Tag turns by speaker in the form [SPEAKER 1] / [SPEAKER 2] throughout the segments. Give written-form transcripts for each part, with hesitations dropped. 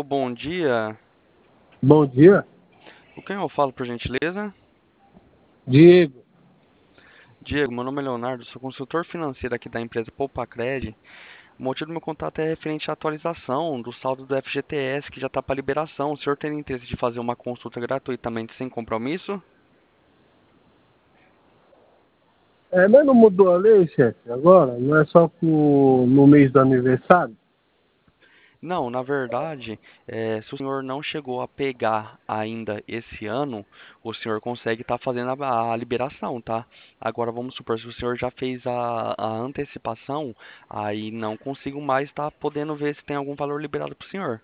[SPEAKER 1] bom dia.
[SPEAKER 2] Bom dia,
[SPEAKER 1] Com quem eu falo, por gentileza?
[SPEAKER 2] Diego.
[SPEAKER 1] Diego, meu nome é Leonardo, sou consultor financeiro aqui da empresa Poupacred. O motivo do meu contato é referente à atualização do saldo do FGTS, que já está para liberação. O senhor tem interesse de fazer uma consulta gratuitamente sem compromisso?
[SPEAKER 2] Mas não mudou a lei, chefe, agora? Não é só no mês do aniversário?
[SPEAKER 1] Não, na verdade, se o senhor não chegou a pegar ainda esse ano, o senhor consegue estar fazendo a liberação, tá? Agora vamos supor, se o senhor já fez a antecipação, aí não consigo mais estar podendo ver se tem algum valor liberado para o senhor.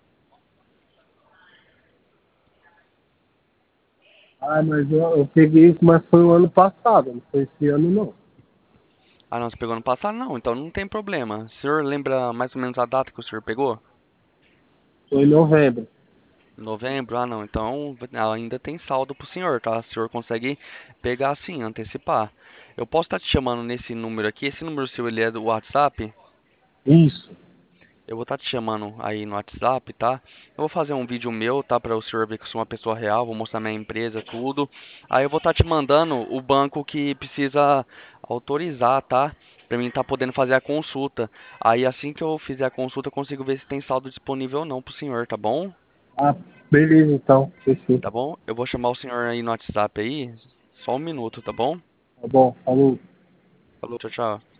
[SPEAKER 2] Ah, mas eu peguei isso, mas foi o ano passado, não foi esse ano não.
[SPEAKER 1] Ah, não, você pegou no passado? Não, então não tem problema. O senhor lembra mais ou menos a data que o senhor pegou?
[SPEAKER 2] Foi em novembro.
[SPEAKER 1] Novembro? Ah, não. Então ainda tem saldo pro senhor, tá? O senhor consegue pegar sim, antecipar. Eu posso estar te chamando nesse número aqui. Esse número seu, ele é do WhatsApp?
[SPEAKER 2] Isso.
[SPEAKER 1] Eu vou estar te chamando aí no WhatsApp, tá? Eu vou fazer um vídeo meu, tá? Para o senhor ver que eu sou uma pessoa real. Vou mostrar minha empresa, tudo. Aí eu vou estar te mandando o banco que precisa autorizar, tá? Pra mim estar podendo fazer a consulta. Aí assim que eu fizer a consulta, eu consigo ver se tem saldo disponível ou não pro senhor, tá bom?
[SPEAKER 2] Ah, beleza então, fechou.
[SPEAKER 1] Tá bom? Eu vou chamar o senhor aí no WhatsApp aí. Só um minuto, tá bom?
[SPEAKER 2] Tá bom, falou.
[SPEAKER 1] Falou, tchau, tchau.